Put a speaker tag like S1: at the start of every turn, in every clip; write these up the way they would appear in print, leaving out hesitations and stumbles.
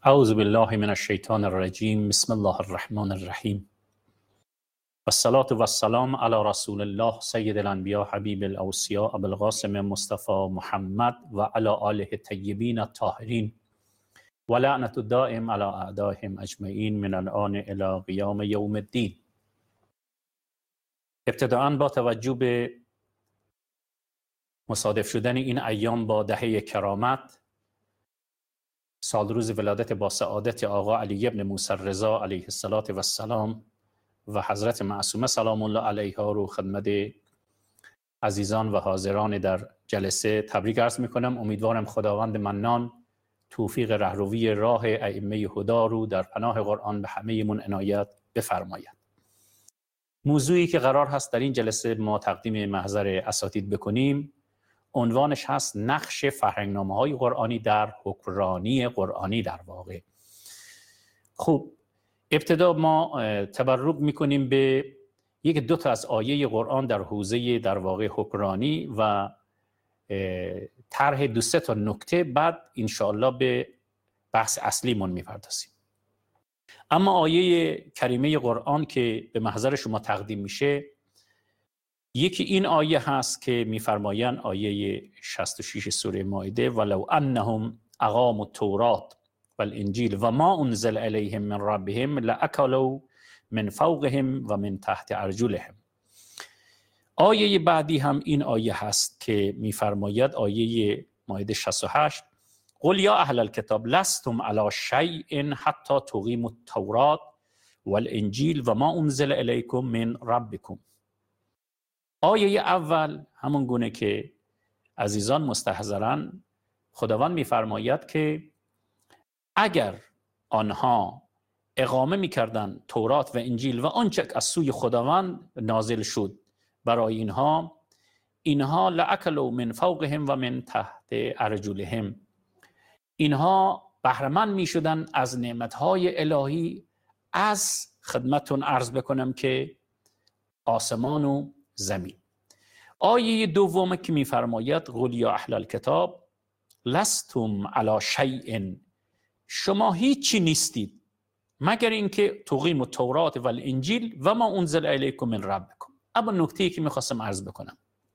S1: اعوذ بالله من الشیطان الرجیم. بسم الله الرحمن الرحیم. والصلاة والسلام علی رسول الله سید الانبیاء حبیب الاوصیاء ابوالقاسم مصطفى محمد و علی آله الطیبین الطاهرین و لعنت الدائم علی اعدائهم اجمعین من الآن الی قیام یوم الدین. ابتداءً با توجه به مصادف شدن این ایام با دهه کرامت، سال روز ولادت با سعادت آقا علی ابن موسی رضا علیه السلام و حضرت معصومه سلام الله علیها رو خدمت عزیزان و حاضران در جلسه تبریک عرض میکنم. امیدوارم خداوند منان توفیق رهروی راه ائمه هدا رو در پناه قرآن به همه من عنایت بفرماید. موضوعی که قرار هست در این جلسه ما تقدیم محضر اساتید بکنیم عنوانش هست نقش فرهنگنامه‌های قرآنی در حکمرانی قرآنی. در واقع خب ابتدا ما تبرک میکنیم به یک دو تا از آیه قرآن در حوزه در واقع حکمرانی و طرح دو سه تا نکته، بعد انشاءالله به بحث اصلیمون میپردازیم. اما آیه کریمه قرآن که به محضر شما تقدیم میشه، یکی این آیه هست که میفرمایند، آیه 66 سوره مائده: ولو انهم اقاموا التوراة والانجیل و ما انزل الیهم من ربهم لاکلوا من فوقهم و من تحت ارجلهم. آیه بعدی هم این آیه هست که میفرماید، آیه مائده 68: قل یا اهل الکتاب لستم علی شیء حتی تقیموا التوراة والانجیل و ما انزل الیکم من ربکم. آیه اول همون گونه که عزیزان مستحضرن، خداوند میفرماید که اگر آنها اقامه میکردن تورات و انجیل و آنچه از سوی خداوند نازل شد برای اینها لأکلوا من فوقهم و من تحت ارجلهم، اینها بهره‌مند میشدن از نعمتهای الهی، از خدمتتون عرض بکنم که آسمان و زمین. آیه دوم که میفرماید قل یا اهل الکتاب لستم علی شیء، شما هیچی نیستید مگر اینکه تقیموا التوراة و الانجیل و ما انزل الیکم من ربکم. اما نکته‌ای که میخواستم عرض بکنم،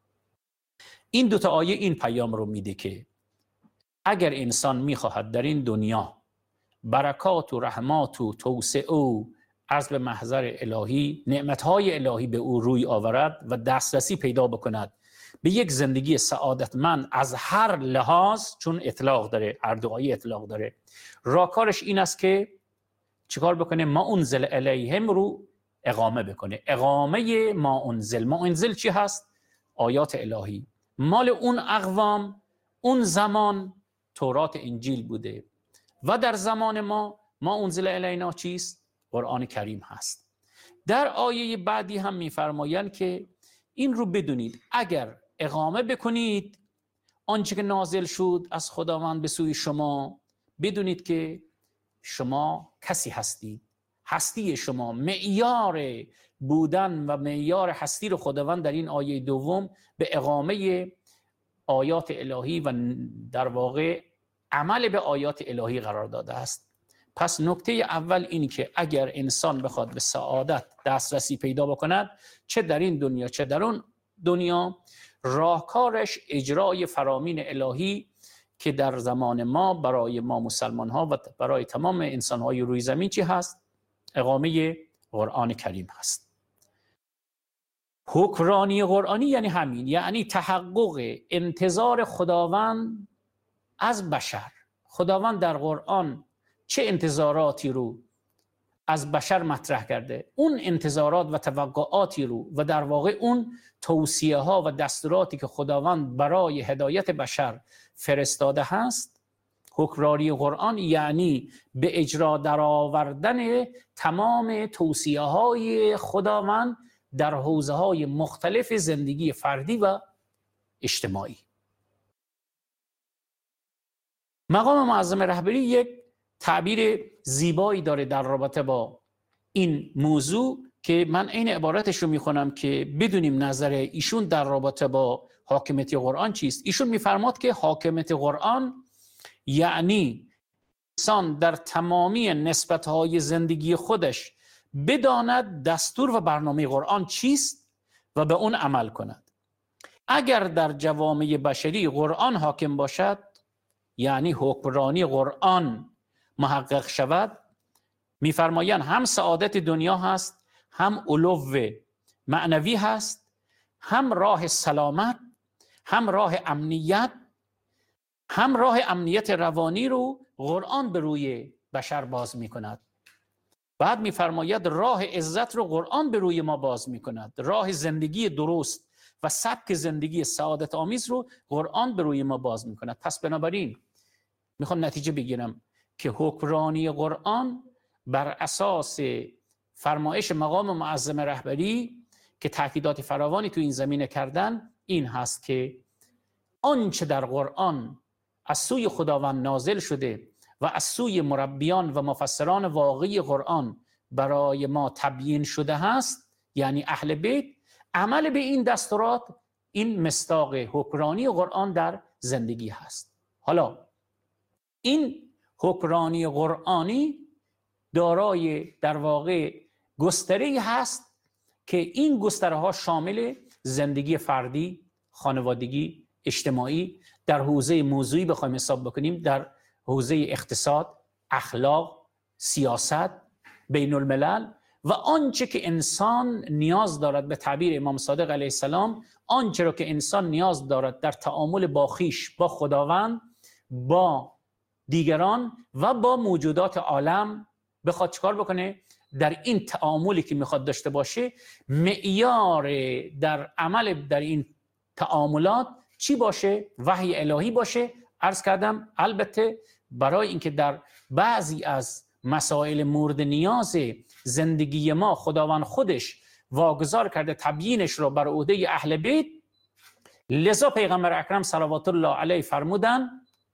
S1: این دوتا آیه این پیام رو میده که اگر انسان میخواهد در این دنیا برکات و رحمات و توسعه و عرض به محضر الهی، نعمتهای الهی به او روی آورد و دسترسی پیدا بکند به یک زندگی سعادتمند از هر لحاظ، چون اطلاق داره، هر دو آیه اطلاق داره، راهکارش این است که چیکار بکنه؟ ما انزل الیهم رو اقامه بکنه. اقامه ما انزل چی هست؟ آیات الهی. مال اون اقوام اون زمان تورات انجیل بوده و در زمان ما انزل الینا چیست؟ قرآن کریم هست. در آیه بعدی هم میفرمایند که این رو بدونید، اگر اقامه بکنید آنچه که نازل شد از خداوند به سوی شما، بدونید که شما کسی هستید، هستی شما، معیار بودن و معیار هستی رو خداوند در این آیه دوم به اقامه آیات الهی و در واقع عمل به آیات الهی قرار داده است. پس نکته اول اینی که اگر انسان بخواد به سعادت دسترسی پیدا بکند، چه در این دنیا چه در اون دنیا، راهکارش اجرای فرامین الهی که در زمان ما برای ما مسلمان ها و برای تمام انسان های روی زمین چی هست؟ اقامه قرآن کریم هست. حکمرانی قرآنی یعنی همین، یعنی تحقق انتظار خداوند از بشر. خداوند در قرآن چه انتظاراتی رو از بشر مطرح کرده، اون انتظارات و توقعاتی رو و در واقع اون توصیه ها و دستوراتی که خداوند برای هدایت بشر فرستاده هست. حکمرانی قرآن یعنی به اجرا درآوردن تمام توصیه های خداوند در حوزه های مختلف زندگی فردی و اجتماعی. مقام معظم رهبری یک تعبیر زیبایی داره در رابطه با این موضوع که من این عبارتش رو میخونم که بدونیم نظر ایشون در رابطه با حاکمیت قرآن چیست. ایشون میفرماد که حاکمیت قرآن یعنی انسان در تمامی نسبت‌های زندگی خودش بداند دستور و برنامه قرآن چیست و به اون عمل کند. اگر در جوامع بشری قرآن حاکم باشد، یعنی حکمرانی قرآن محقق شود، می‌فرمایند هم سعادت دنیا هست، هم علو معنوی هست، هم راه سلامت، هم راه امنیت، هم راه امنیت روانی رو قرآن به روی بشر باز می‌کند. بعد می‌فرماید راه عزت رو قرآن به روی ما باز می‌کند. راه زندگی درست و سبک زندگی سعادت آمیز رو قرآن به روی ما باز می‌کند. پس بنابراین میخوام نتیجه بگیرم که حکمرانی قرآن بر اساس فرمایش مقام معظم رهبری که تاکیدات فراوانی تو این زمینه کردن، این هست که آنچه در قرآن از سوی خداوند نازل شده و از سوی مربیان و مفسران واقعی قرآن برای ما تبیین شده هست، یعنی اهل بیت، عمل به این دستورات این مصداق حکمرانی قرآن در زندگی هست. حالا این حکمرانی قرآنی دارای در واقع گستره‌ای هست که این گستره‌ها شامل زندگی فردی، خانوادگی، اجتماعی، در حوزه موضوعی بخوایم حساب بکنیم در حوزه اقتصاد، اخلاق، سیاست، بین الملل و آنچه که انسان نیاز دارد، به تعبیر امام صادق علیه السلام، آنچه را که انسان نیاز دارد در تعامل با خویش، با خداوند، با دیگران و با موجودات عالم بخواد چکار بکنه، در این تعاملی که میخواد داشته باشه، معیار در عمل در این تعاملات چی باشه؟ وحی الهی باشه. عرض کردم البته برای اینکه در بعضی از مسائل مورد نیاز زندگی ما خداوند خودش واگذار کرده تبیینش رو بر عهده اهل بیت، لذا پیغمبر اکرم صلوات الله علیه فرمودن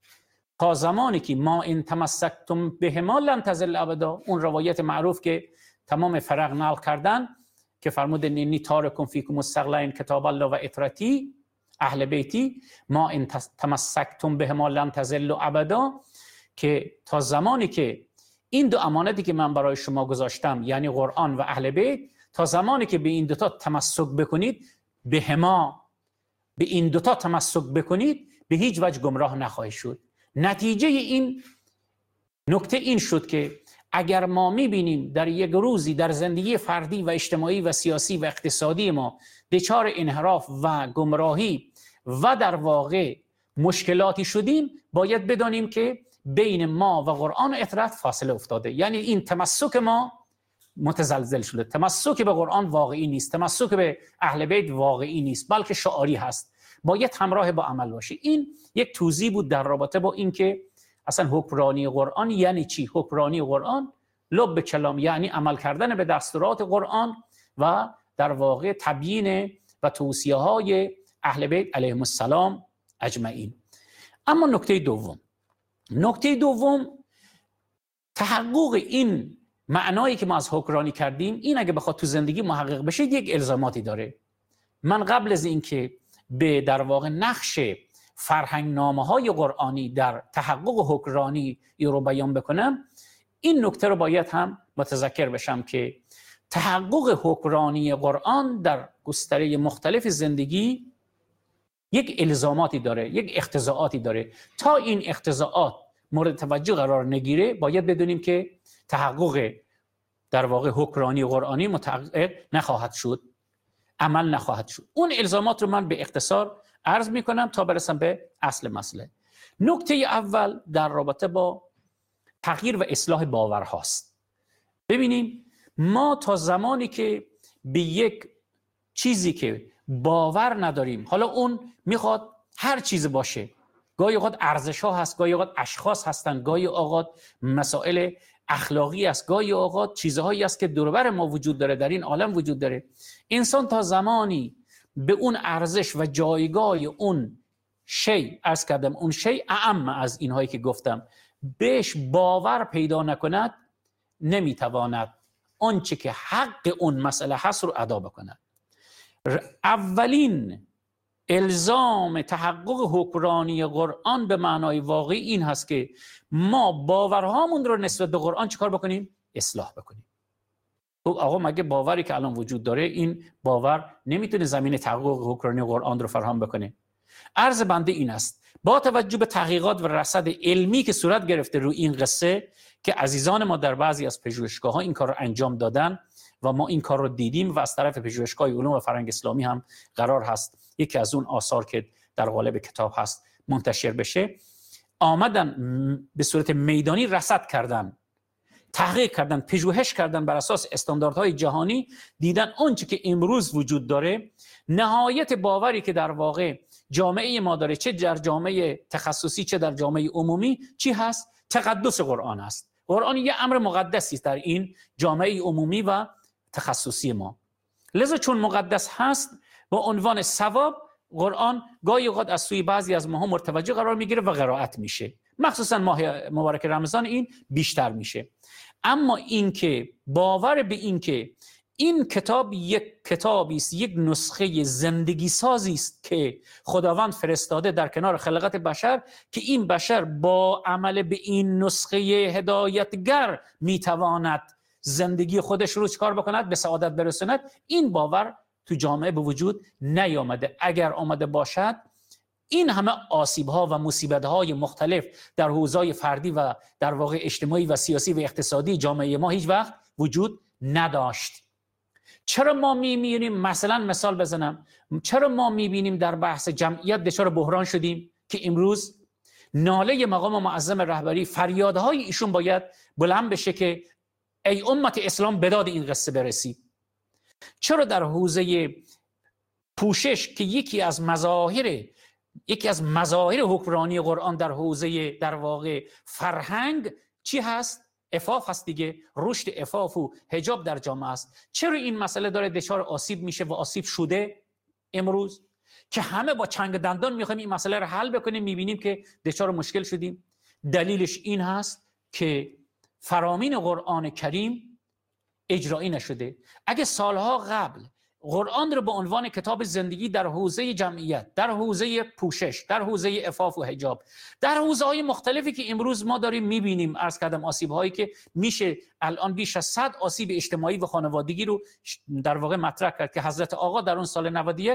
S1: تا زمانی که ما ان تمسکتم بهما لن تضل ابدا، اون روایت معروف که تمام فرق نقل کردن که فرمود انی تارکم فیکم الثقلین کتاب الله و اطرتی اهل بیتی، ما ان تمسکتم بهما لن تضل ابدا، که تا زمانی که این دو امانتی که من برای شما گذاشتم، یعنی قرآن و اهل بیت، تا زمانی که به این دوتا تمسک بکنید، بهما، به این دوتا تمسک بکنید، به هیچ وجه گمراه نخواهید شد. نتیجه این نکته این شد که اگر ما میبینیم در یک روزی در زندگی فردی و اجتماعی و سیاسی و اقتصادی ما دچار انحراف و گمراهی و در واقع مشکلاتی شدیم، باید بدانیم که بین ما و قرآن و اطاعت فاصله افتاده، یعنی این تمسک ما متزلزل شده، تمسک به قرآن واقعی نیست، تمسک به اهل بیت واقعی نیست، بلکه شعاری هست، باید همراه با عمل باشه. این یک توضیح بود در رابطه با اینکه اصلا حکمرانی قرآن یعنی چی. حکمرانی قرآن لب کلام یعنی عمل کردن به دستورات قرآن و در واقع تبیین و توصیه های اهل بیت علیهم السلام اجمعین. اما نکته دوم تحقق این معنایی که ما از حکمرانی کردیم، این اگه بخواد تو زندگی محقق بشه یک الزاماتی داره. من قبل از اینکه به در واقع نقش فرهنگنامه‌های قرآنی در تحقق حکمرانی رو بیان بکنم، این نکته رو باید هم متذکر بشم که تحقق حکمرانی قرآن در گستره مختلف زندگی یک الزاماتی داره، یک اقتضاعاتی داره. تا این اقتضاعات مورد توجه قرار نگیره، باید بدونیم که تحقق در واقع حکمرانی قرآنی متحقق نخواهد شد، عمل نخواهد شد. اون الزامات رو من به اختصار عرض میکنم تا برسم به اصل مسئله. نکته اول در رابطه با تغییر و اصلاح باورهاست. ببینیم ما تا زمانی که به یک چیزی که باور نداریم، حالا اون میخواد هر چیز باشه، گاهی اوقات ارزش ها هست، گاهی اوقات اشخاص هستن، گاهی اوقات مسائل اخلاقی است، گاهی اوقات چیزهایی است که دور و بر ما وجود داره، در این عالم وجود داره. انسان تا زمانی به اون ارزش و جایگاه اون شی، عرض کردم اون شی اعم از اینهایی که گفتم، بهش باور پیدا نکند، نمیتواند آنچه که حق اون مسئله هست رو ادا بکند. اولین الزام تحقق حکمرانی قرآن به معنای واقعی این هست که ما باورهامون رو نسبت به قرآن چیکار بکنیم؟ اصلاح بکنیم. خب آقا مگه باوری که الان وجود داره، این باور نمیتونه زمین تحقق حکمرانی قرآن رو فراهم بکنه؟ عرض بنده این است با توجه به تحقیقات و رصد علمی که صورت گرفته روی این قصه که عزیزان ما در بعضی از پژوهشگاه‌ها این کار رو انجام دادن و ما این کار رو دیدیم و از طرف پژوهشگاه علوم و فرهنگ اسلامی هم قرار هست یکی از اون آثار که در قالب کتاب هست منتشر بشه، آمدن به صورت میدانی رصد کردن، تحقیق کردن، پژوهش کردن بر اساس استانداردهای جهانی، دیدن اونچه که امروز وجود داره نهایت باوری که در واقع جامعه ما داره، چه در جامعه تخصصی چه در جامعه عمومی، چی هست؟ تقدس قرآن است. قرآن یه امر مقدسی است در این جامعه عمومی و تخصصی ما. لذا چون مقدس هست با عنوان ثواب قرآن گاهی اوقات از سوی بعضی از ماها متوجه قرار میگیره و قرائت میشه، مخصوصا ماه مبارک رمضان این بیشتر میشه. اما اینکه باور به این که این کتاب یک کتابی است، یک نسخه زندگی سازی است که خداوند فرستاده در کنار خلقت بشر که این بشر با عمل به این نسخه هدایتگر میتواند زندگی خودش رو چکار بکند؟ به سعادت برساند. این باور تو جامعه به وجود نیامده. اگر آمده باشد این همه آسیب‌ها و مصیبت‌های مختلف در حوزه‌های فردی و در واقع اجتماعی و سیاسی و اقتصادی جامعه ما هیچ وقت وجود نداشت. چرا ما می‌بینیم، مثلا مثال بزنم، چرا ما می‌بینیم در بحث جمعیت دچار بحران شدیم که امروز ناله مقام معظم رهبری، فریادهای ایشون باید بلند بشه که ای امت اسلام بداد این قصه برسی. چرا در حوزه پوشش که یکی از مظاهر حکمرانی قرآن در حوزه در واقع فرهنگ چی هست؟ عفاف هست دیگه، رشد عفاف و حجاب در جامعه است، چرا این مسئله داره دچار آسیب میشه و آسیب شده امروز که همه با چنگ دندان میخوایم این مسئله رو حل بکنیم، میبینیم که دچار مشکل شدیم؟ دلیلش این هست که فرامین قرآن کریم اجرایی نشده. اگه سالها قبل قرآن رو به عنوان کتاب زندگی در حوزه جمعیت، در حوزه پوشش، در حوزه عفاف و حجاب، در حوزه‌های مختلفی که امروز ما داریم می‌بینیم، عرض کردم آسیب‌هایی که میشه الان بیش از 100 آسیب اجتماعی و خانوادگی رو در واقع مطرح کرد که حضرت آقا در اون سال 91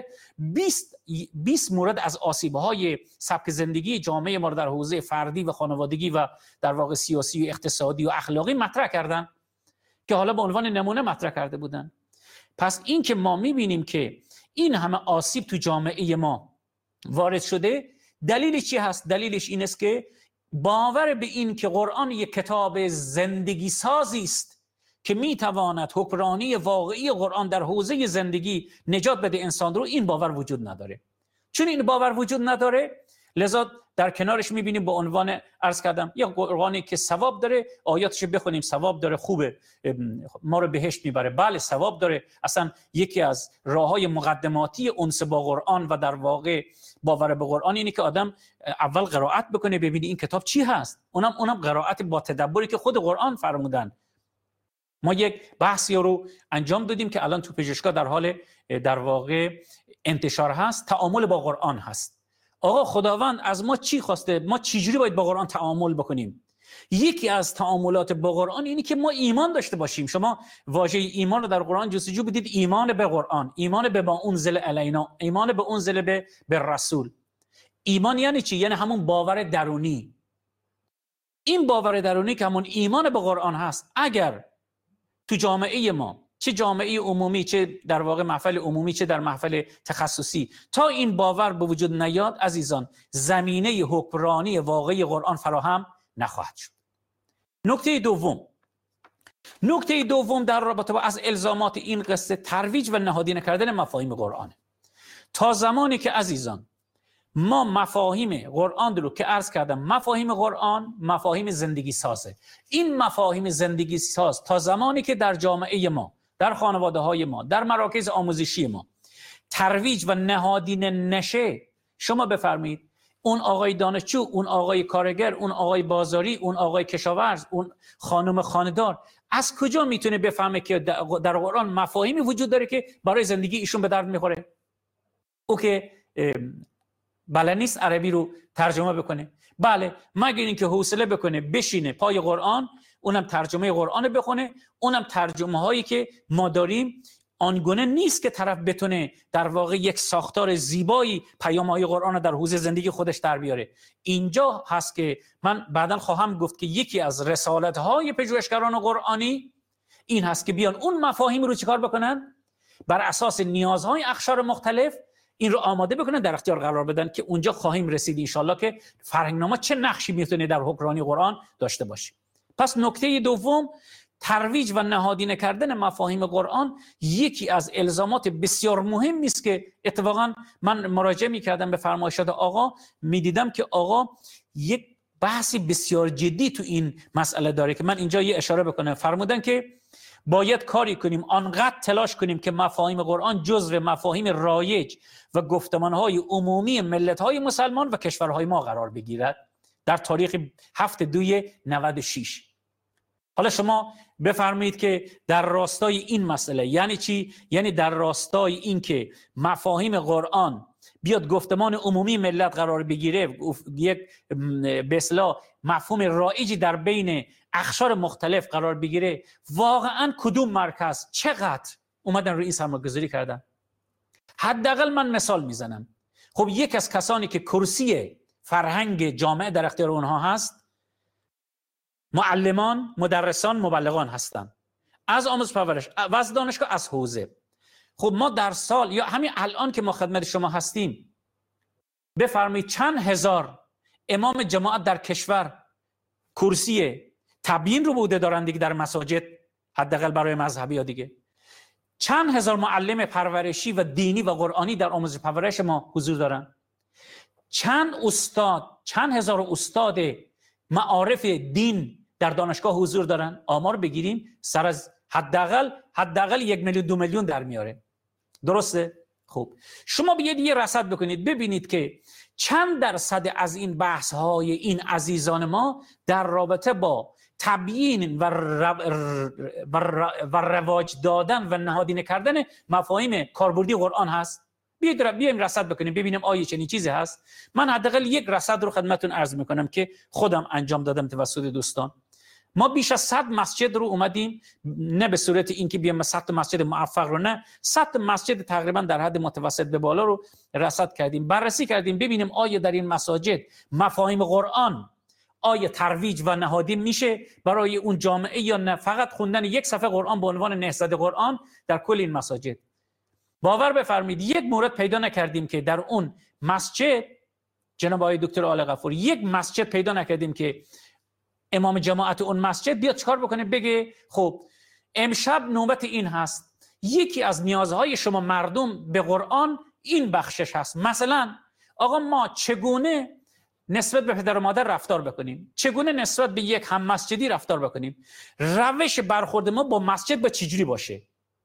S1: 20 مورد از آسیب‌های سبک زندگی جامعه ما رو در حوزه فردی و خانوادگی و در واقع سیاسی و اقتصادی و اخلاقی مطرح کردن که حالا به عنوان نمونه مطرح کرده بودن. پس این که ما میبینیم که این همه آسیب تو جامعه ما وارد شده، دلیلش چی هست؟ دلیلش این است که باور به این که قرآن یک کتاب زندگی سازی است که میتواند حکمرانی واقعی قرآن در حوزه زندگی نجات بده انسان رو، این باور وجود نداره. چون این باور وجود نداره لذا در کنارش میبینیم به عنوان عرض کردم یک قرآنی که ثواب داره، آیاتش بخونیم ثواب داره، خوبه، ما رو بهشت میبره، بله ثواب داره. اصلا یکی از راههای مقدماتی انس با قرآن و در واقع باور به قرآن اینه که آدم اول قرائت بکنه ببینی این کتاب چی هست، اونم قرائت با تدبری که خود قرآن فرمودن. ما یک بحثی رو انجام دادیم که الان تو پژوهشگاه در حال در واقع انتشار هست، تعامل با قرآن هست. آقا خداوند از ما چی خواسته؟ ما چجوری باید با قرآن تعامل بکنیم؟ یکی از تعاملات با قرآن اینی که ما ایمان داشته باشیم. شما واژه ایمان رو در قرآن جستجو بدید، ایمان به قرآن، ایمان به ما انزل علینا، ایمان به انزل به رسول. ایمان یعنی چی؟ یعنی همون باور درونی. این باور درونی که همون ایمان به قرآن هست، اگر تو جامعه ما، چه جامعه عمومی، چه در واقع محفل عمومی، چه در محفل تخصصی، تا این باور به وجود نیاد عزیزان، زمینه حکمرانی واقعی قرآن فراهم نخواهد شد. نکته دوم در رابطه با از الزامات این قصه ترویج و نهادینه کردن مفاهیم قرآن. تا زمانی که عزیزان ما مفاهیم قرآن رو که عرض کردم، مفاهیم قرآن مفاهیم زندگی سازه، این مفاهیم زندگی ساز تا زمانی که در جامعه ما، در خانواده های ما، در مراکز آموزشی ما ترویج و نهادینه نشه، شما بفرمایید اون آقای دانشجو، اون آقای کارگر، اون آقای بازاری، اون آقای کشاورز، اون خانم خانه‌دار از کجا میتونه بفهمه که در قرآن مفاهیمی وجود داره که برای زندگی ایشون به درد میخوره؟ او که بلد نیست عربی رو ترجمه بکنه، بله مگر اینکه حوصله بکنه بشینه پای قرآن، اونم ترجمه قرآن بخونه، اونم ترجمه هایی که ما داریم آنگونه نیست که طرف بتونه در واقع یک ساختار زیبایی پیام‌های قرآن رو در حوزه زندگی خودش در بیاره. اینجا هست که من بعداً خواهم گفت که یکی از رسالت‌های پژوهشگران قرآنی این هست که بیان اون مفاهیم رو چیکار بکنن، بر اساس نیازهای اقشار مختلف این رو آماده بکنن، در اختیار قرار بدن، که اونجا خواهیم رسید انشالله که فرهنگنامه چه نقشی میتونه در حکمرانی قرآن داشته باشه. پس نکته دوم، ترویج و نهادینه کردن مفاهیم قرآن یکی از الزامات بسیار مهمی است که اتفاقا من مراجعه می‌کردم به فرمایشات آقا، می‌دیدم که آقا یک بحثی بسیار جدی تو این مسئله داره که من اینجا یه اشاره بکنم. فرمودن که باید کاری کنیم، آنقدر تلاش کنیم که مفاهیم قرآن جزو مفاهیم رایج و گفتمان‌های عمومی ملت‌های مسلمان و کشورهای ما قرار بگیرد در تاریخ 7/2/96. حالا شما بفرمایید که در راستای این مسئله یعنی چی؟ یعنی در راستای این که مفاهیم قرآن بیاد گفتمان عمومی ملت قرار بگیره، یک به اصطلاح مفهوم رایجی در بین اقشار مختلف قرار بگیره، واقعا کدوم مرکز چقدر اومدن روی این سرمایه‌گذاری کردن؟ حداقل من مثال میزنم. خب یک از کسانی که کرسی فرهنگ جامعه در اختیار اونها هست، معلمان، مدرسان، مبلغان هستند، از آموزش پرورش و از دانشگاه، از حوزه. خب ما در سال یا همین الان که ما خدمت شما هستیم، بفرمایید چند هزار امام جماعت در کشور کرسی تبیین رو بوده دارن دیگه در مساجد، حداقل برای مذهبی ها دیگه. چند هزار معلم پرورشی و دینی و قرآنی در آموزش پرورش ما حضور دارن. چند هزار استاد معارف دین در دانشگاه حضور دارن. آمار بگیریم سر از حداقل 1 میلیون 2 میلیون در میاره. درسته؟ خب شما بیاید یه رصد بکنید ببینید که چند درصد از این بحث های این عزیزان ما در رابطه با تبیین و رواج دادن و نهادینه کردن مفاهیم کاربردی قرآن هست. بیایم رصد بکنیم ببینیم آیا چنین چیزی هست. من حداقل یک رصد رو خدمتتون عرض میکنم که خودم انجام دادم توسط دوستان. ما بیش از 100 مسجد رو اومدیم، نه به صورت اینکه بیام 100 مسجد موفق رو، نه 100 مسجد تقریبا در حد متوسط به بالا رو رصد کردیم، بررسی کردیم ببینیم آیا در این مساجد مفاهیم قرآن آیا ترویج و نهادین میشه برای اون جامعه یا نه فقط خوندن یک صفحه قرآن به عنوان نهضت قرآن در کل این مساجد. باور بفرمایید یک مورد پیدا نکردیم که در اون مسجد، جناب آقای دکتر آل غفور، یک مسجد پیدا نکردیم که امام جماعت اون مسجد بیاد چکار بکنه بگه خب امشب نوبت این هست، یکی از نیازهای شما مردم به قرآن این بخشش هست. مثلا آقا ما چگونه نسبت به پدر و مادر رفتار بکنیم، چگونه نسبت به یک هم مسجدی رفتار بکنیم، روش برخورد ما با مسجد با چجوری باشه،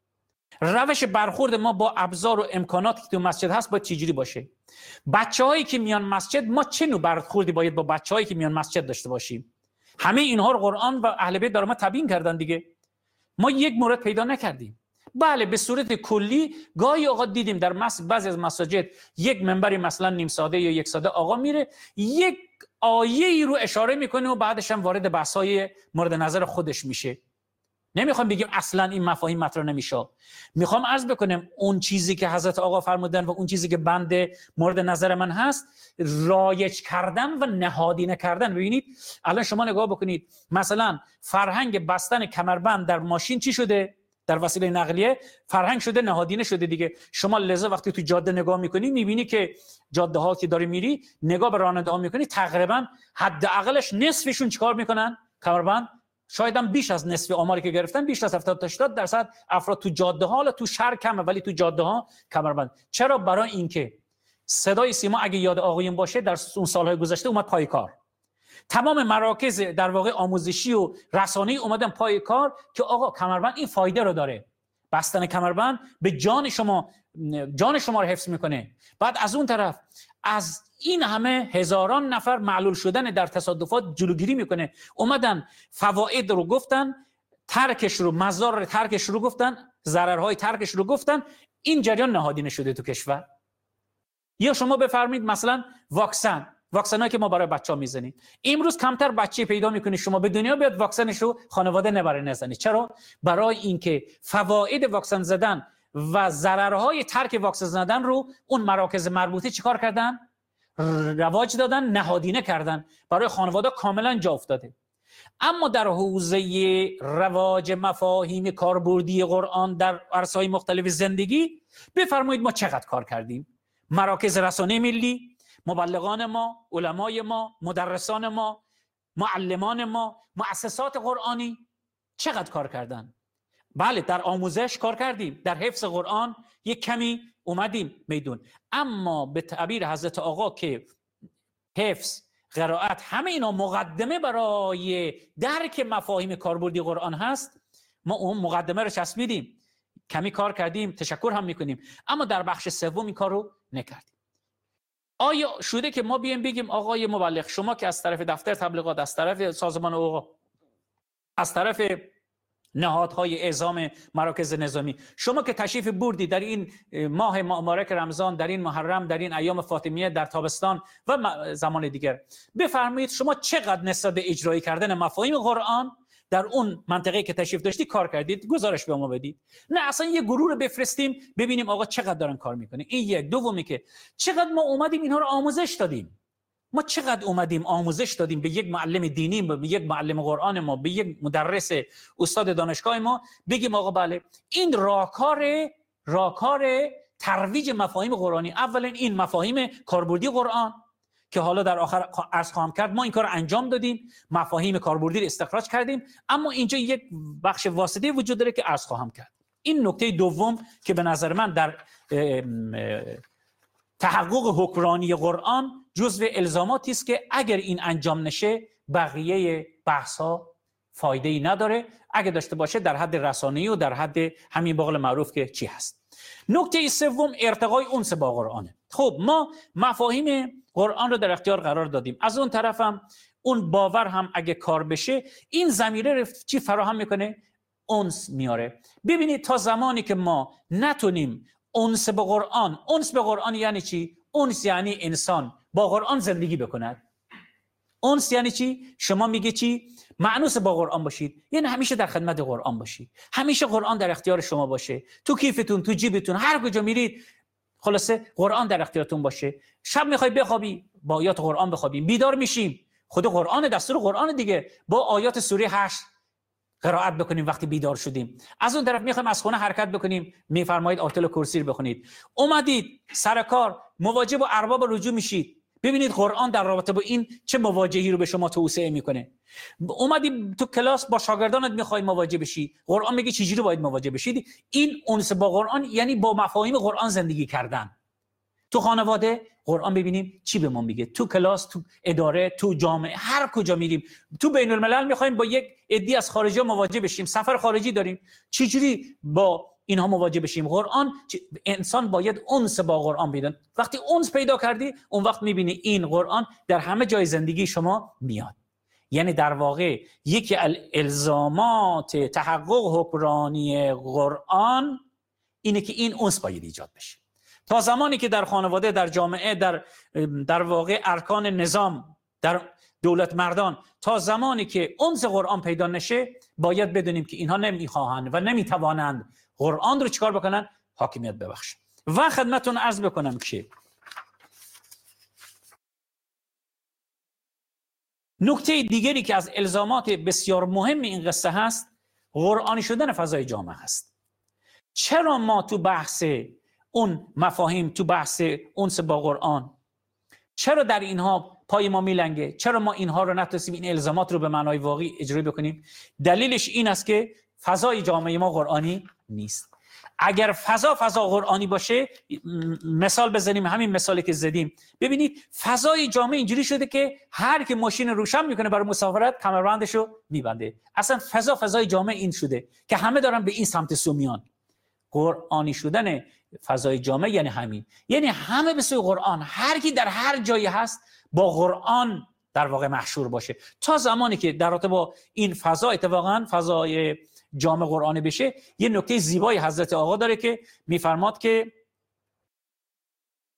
S1: روش برخورد ما با ابزار و امکاناتی که تو مسجد هست با چجوری باشه، بچه‌هایی که میان مسجد ما چه نوع برخوردی باید با بچه‌هایی که میان مسجد داشته باشیم. همه اینها رو قرآن و اهل بیت برای ما تبیین کردن دیگه. ما یک مورد پیدا نکردیم. بله به صورت کلی گاهی اوقات دیدیم در بعضی از مساجد یک منبری مثلا نیم ساده یا یک ساده آقا میره یک آیه‌ای رو اشاره میکنه و بعدش هم وارد بحث‌های مورد نظر خودش میشه. نمیخوام بگیم اصلا این مفاهیم مطرح نمیشه. میخوام عرض بکنم اون چیزی که حضرت آقا فرمودن و اون چیزی که بند مورد نظر من هست، رایج کردن و نهادینه کردن. ببینید الان شما نگاه بکنید، مثلا فرهنگ بستن کمربند در ماشین چی شده؟ در وسیله نقلیه فرهنگ شده، نهادینه شده دیگه. شما لذا وقتی تو جاده نگاه میکنی میبینی که جاده ها که داری میری نگاه به راننده ها میکنی، تقریبا حداقلش نصفشون چیکار میکنن؟ کمربند. شاید هم بیش از نصف آماری که گرفتن، بیش از 70 تا 80% افراد تو جاده ها، حالا تو شهر کمه ولی تو جاده ها کمربند. چرا؟ برای اینکه صدای سیما اگه یاد آقایون باشه در اون سالهای گذشته اومد پای کار. تمام مراکز در واقع آموزشی و رسانه‌ای اومدن پای کار که آقا کمربند این فایده رو داره. بستن کمربند به جان شما رو حفظ میکنه. بعد از اون طرف از این همه هزاران نفر معلول شدن در تصادفات جلوگیری میکنه. اومدن فواید رو گفتن، ترکش رو، مضار ترکش رو گفتن، ضررهای ترکش رو گفتن. این جریان نهادینه شده تو کشور. یا شما بفرمایید مثلا واکسنایی که ما برای بچه‌ها میزنیم، امروز کمتر بچه پیدا میکنید شما به دنیا بیاد واکسنشو خانواده نبره نزنید. چرا؟ برای اینکه فواید واکسن زدن و ضررهای ترک واکسن زدن رو اون مراکز مربوطه چیکار کردن؟ رواج دادن، نهادینه کردن، برای خانواده کاملا جا افتاده. اما در حوزه رواج مفاهیم کاربردی قرآن در عرصه‌های مختلف زندگی بفرمایید ما چقدر کار کردیم. مراکز رسانه ملی، مبلغان ما، علمای ما، مدرسان ما، معلمان ما، مؤسسات قرآنی چقدر کار کردن؟ بله، در آموزش کار کردیم، در حفظ قرآن یک کمی اومدیم میدون، اما به تعبیر حضرت آقا که حفظ، قرائت، همه اینا مقدمه برای درک مفاهیم کاربردی قرآن هست، ما اون مقدمه رو چسبیدیم، کمی کار کردیم، تشکر هم میکنیم، اما در بخش سوم این کار رو نکردیم. آیا شده که ما بیایم بگیم آقای مبلغ، شما که از طرف دفتر تبلیغات، از طرف سازمان اوقاف، از طرف نهادهای اعزام مراکز نظامی، شما که تشریف بردی در این ماه مبارک رمضان، در این محرم، در این ایام فاطمیه، در تابستان و زمان دیگر، بفرمایید شما چقدر نسبت به اجرایی کردن مفاهیم قرآن در اون منطقه که تشریف داشتی کار کردید؟ گزارش به ما بدید. نه اصلا یه گروه رو بفرستیم ببینیم آقا چقدر دارن کار میکنه. این یک. دومی که چقدر ما اومدیم اینها رو آموزش دادیم. ما چقدر اومدیم آموزش دادیم به یک معلم دینی، به یک معلم قرآن ما، به یک مدرس استاد دانشگاه ما، بگیم آقا بله این راهکار ترویج مفاهیم قرآنی. اولا این مفاهیم کاربردی قرآن که حالا در آخر عرض خواهم کرد، ما این کار انجام دادیم، مفاهیم کاربردی رو استخراج کردیم، اما اینجا یک بخش واسطه وجود داره که عرض خواهم کرد. این نکته دوم که به نظر من در تحقق حکمرانی قرآن جزو الزاماتی است که اگر این انجام نشه بقیه بحث ها فایده ای نداره، اگر داشته باشه در حد رسانه‌ای و در حد همین بقول معروف که چی هست. نکته سوم ارتقای انس با قرآنه. خب ما مفاهیم قرآن رو در اختیار قرار دادیم، از اون طرف هم اون باور هم اگه کار بشه این ضمیره چی فراهم میکنه؟ انس میاره. ببینید تا زمانی که ما نتونیم انس به قرآن، انس به قرآن یعنی چی؟ انس یعنی انسان با قرآن زندگی بکند. انس یعنی چی؟ شما میگه چی؟ مأنوس با قرآن باشید، یعنی همیشه در خدمت قرآن باشید، همیشه قرآن در اختیار شما باشه، تو کیفتون، تو جیبتون، هر کجا میرید خلاصه قرآن در اختیارتون باشه. شب میخوای بخوابی با آیات قرآن بخوابیم، بیدار میشیم خود قرآن، دستور قرآن دیگه، با آیات سوره 8 قرائت بکنیم وقتی بیدار شدیم. از اون طرف میخوایم از خونه حرکت بکنیم، میفرمایید آیات کرسی رو بخونید. اومدید سر کار مواجه با ارباب رجوع میشید، ببینید قرآن در رابطه با این چه مواجهی رو به شما توصیه میکنه. اومدی تو کلاس با شاگردانت میخوای مواجه بشی، قرآن میگه چجوری باید مواجه بشید. این انس با قرآن یعنی با مفاهیم قرآن زندگی کردن. تو خانواده قرآن ببینیم چی به ما میگه، تو کلاس، تو اداره، تو جامعه، هر کجا میریم، تو بین الملل میخوایم با یک عده از خارجی مواجه بشیم، سفر خارجی داریم، چجوری با اینها مواجه بشیم؟ قرآن، انسان باید انس با قرآن بیدن. وقتی انس پیدا کردی اون وقت میبینی این قرآن در همه جای زندگی شما میاد. یعنی در واقع یکی الزامات تحقق حکمرانی قرآن اینه که این انس باید ایجاد بشه. تا زمانی که در خانواده، در جامعه، در واقع ارکان نظام، در دولت مردان، تا زمانی که انس قرآن پیدا نشه باید بدونیم که اینها نمیخواهند و نمیتوانند قرآن رو چیکار بکنن؟ حاکمیت ببخشن. و خدمتتون عرض بکنم که نکته دیگری که از الزامات بسیار مهم این قصه هست، قرآنی شدن فضای جامعه هست. چرا ما تو بحث اون مفاهیم، تو بحث انس با قرآن، چرا در اینها پای ما میلنگه؟ چرا ما اینها رو نتونستیم این الزامات رو به معنای واقعی اجرا بکنیم؟ دلیلش این است که فضای جامعه ما قرآنی نیست. اگر فضا قرآنی باشه، مثال بزنیم، همین مثالی که زدیم، ببینید فضای جامعه اینجوری شده که هر کی ماشین روشن میکنه برای مسافرت کمربندشو میبنده. اصلا فضای جامعه این شده که همه دارن به این سمت سو میان. قرآنی شدن فضای جامعه یعنی همین، یعنی همه به سوی قرآن، هر کی در هر جایی هست با قرآن در واقع محشور باشه. تا زمانی که در رابطه با این فضا اتفاقا فضای جامعه قرآنی بشه، یه نکته زیبای حضرت آقا داره که میفرماد که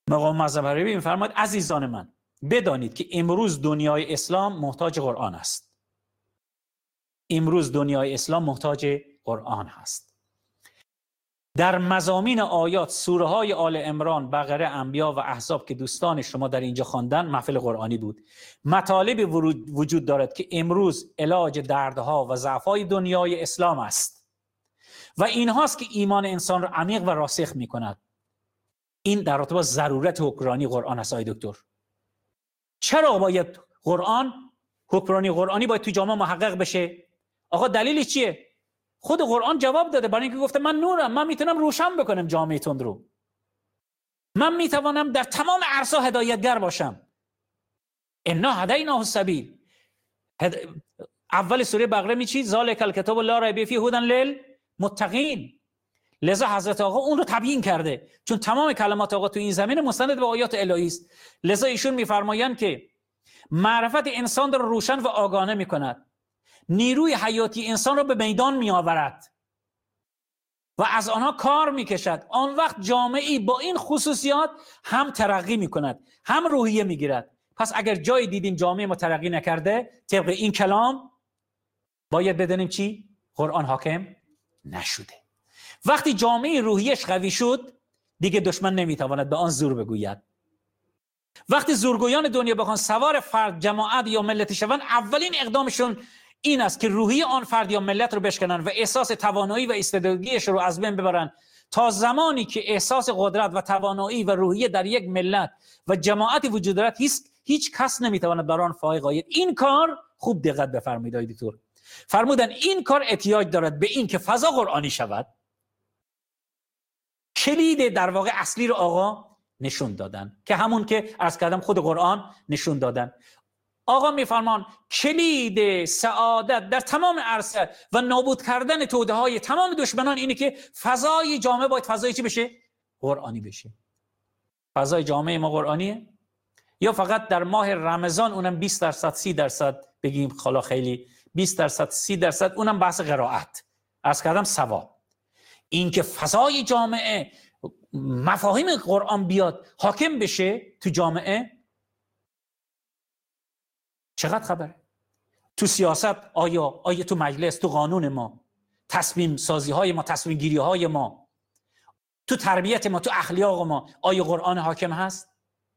S1: مقام معظم حربی می‌فرماید عزیزان من بدانید که امروز دنیای اسلام محتاج قرآن است. امروز دنیای اسلام محتاج قرآن هست. در مضامین آیات سوره های آل عمران، بقره، انبیا و احزاب که دوستان شما در اینجا خواندن محفل قرآنی بود، مطالب وجود دارد که امروز علاج دردها و ضعف‌های دنیای اسلام است و اینهاست که ایمان انسان را عمیق و راسخ می‌کند. این در رابطه با ضرورت حکمرانی قرآن است. آقای دکتر، چرا باید حکمرانی قرآنی باید تو جامعه محقق بشه؟ آقا دلیل چیه؟ خود قرآن جواب داده، برای اینکه گفته من نورم، من میتونم روشن بکنم جامعهتون رو، من میتوانم در تمام عرصه هدایتگر باشم. انا هدیناه السبیل. اول سوره بقره میچید ذالک الکتاب لا ریب فیه هدی للمتقین. لذا حضرت آقا اون رو تبیین کرده، چون تمام کلمات آقا تو این زمینه مستند به آیات الهی است. لذا ایشون میفرمایند که معرفت انسان رو روشن و آگاهانه میکند، نیروی حیاتی انسان را به میدان می آورد و از آنها کار می کشد. آن وقت جامعه‌ای با این خصوصیات هم ترقی می کند هم روحیه می گیرد. پس اگر جایی دیدیم جامعه ما ترقی نکرده، طبق این کلام باید بدونیم چی؟ قرآن حاکم نشده. وقتی جامعه روحیش قوی شد، دیگه دشمن نمیتواند به آن زور بگوید. وقتی زورگویان دنیا بخوان سوار فرد، جماعت یا ملت شوند، اولین اقدامشون این است که روحیه آن فرد یا ملت رو بشکنن و احساس توانایی و استعدادیش رو از بین ببرن. تا زمانی که احساس قدرت و توانایی و روحیه در یک ملت و جماعتی وجود دارد، هیچ کس نمیتواند بر آن فائق آید. این کار خوب دقت بفرمایید آقای دکتر، فرمودن این کار احتیاج دارد به این که فضا قرآنی شود. کلید در واقع اصلی رو آقا نشون دادن که همون که عرض کردم خود قرآن نشون دادن. آقا میفرمان کلید سعادت در تمام عرصه و نابود کردن توده های تمام دشمنان اینه که فضای جامعه باید فضای چی بشه؟ قرآنی بشه. فضای جامعه ما قرآنیه یا فقط در ماه رمضان اونم 20% 30% بگیم خلا خیلی 20% 30% اونم بحث قرائت، عرض کردم ثواب. این که فضای جامعه مفاهیم قرآن بیاد حاکم بشه تو جامعه، چقدر خبره؟ تو سیاست آیا تو مجلس، تو قانون ما، تصمیم سازی های ما، تصمیم گیری های ما، تو تربیت ما، تو اخلاق ما، آیا قرآن حاکم هست؟